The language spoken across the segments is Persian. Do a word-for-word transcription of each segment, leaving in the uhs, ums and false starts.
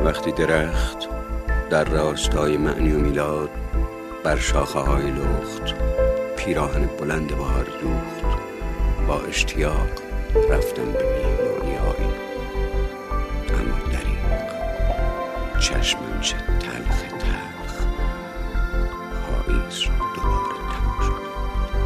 وقتی درخت در راستای معنی و میلاد بر شاخه های لخت پیراهن بلند بهار دوخت، با اشتیاق رفتم به میهمانی آیین. اما دریغ چشمم چه تلخ تلخ پاییز را دوباره تماشا کرد.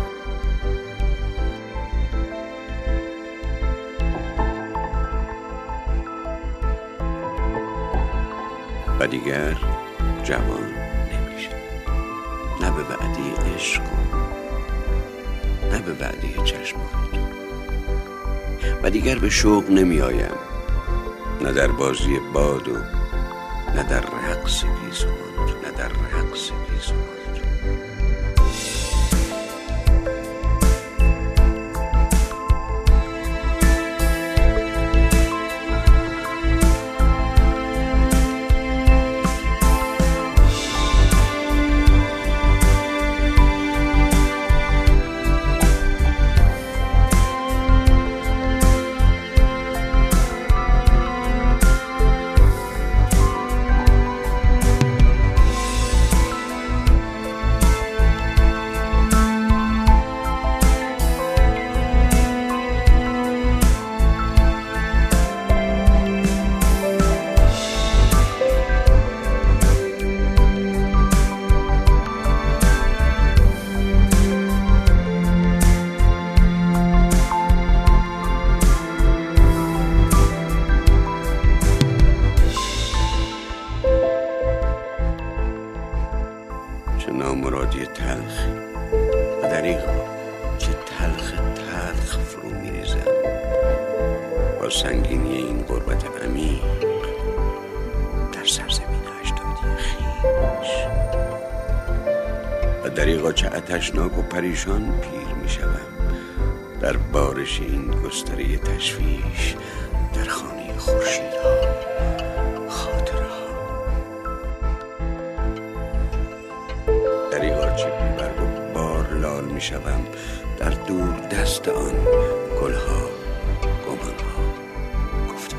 و دیگر جوان نمیشه، نه به وعده عشق نه به وعده چشمات، و دیگر به شوق نمی آیم، نه در بازی باد و نه در رقص گیسوان، نه در رقص گیسوان. چه نامرادی تلخی و دریغا چه تلخ تلخ فرو میریزم با سنگینی این غربت عمیق در سرزمین اجدادی خویش. و دریغا چه آتشناک و پریشان پیر میشوم در بارش این گستره تشویش در خانه خورشیدها، خاطره ها. دریغا چه بی‌برگ و بار لال می شوم در دور دست آن گلها، گمانها، گفتم.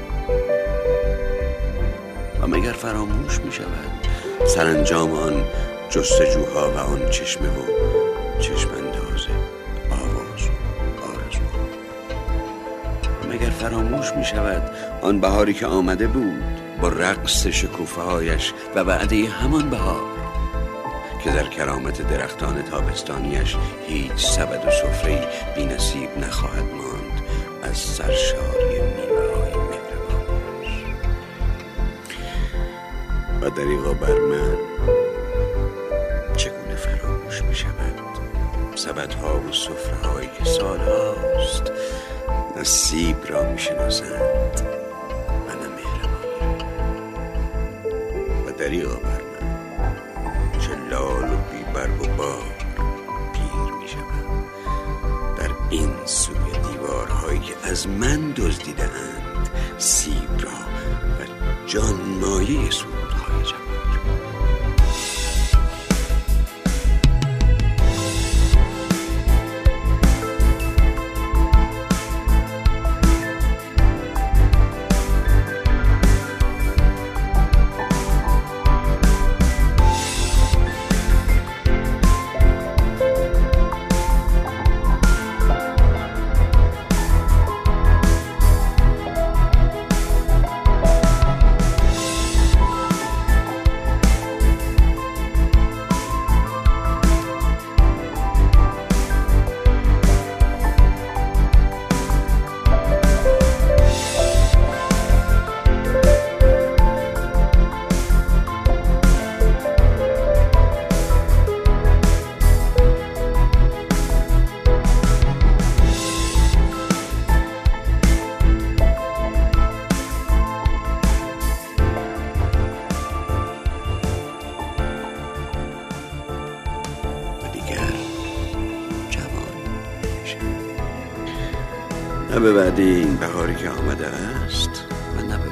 و مگر فراموش می شود سرانجام آن جستجوها و آن چشمه و چشمانداز آواز و آرزو؟ مگر فراموش می شود آن بهاری که آمده بود با رقص شکوفه هایش و وعده همان بهار که در کرامت درختان تابستانیش هیچ سبد و سفره‌ای بی نصیب نخواهد ماند از سرشاری میوه‌های مهربانش. و دریغا بر من چگونه فراموش می شود سبدها و سفره‌هایی که سالهاست نصیب را می شناسند و نه مهربانی. و دریغا بر من لال و بی‌برگ و بار پیر می شوم در این سوی دیوارهایی که از من دزدیده اند سیب را و جان مایه سرودهای جوان. نه به وعده این بهاری که آمده است و نه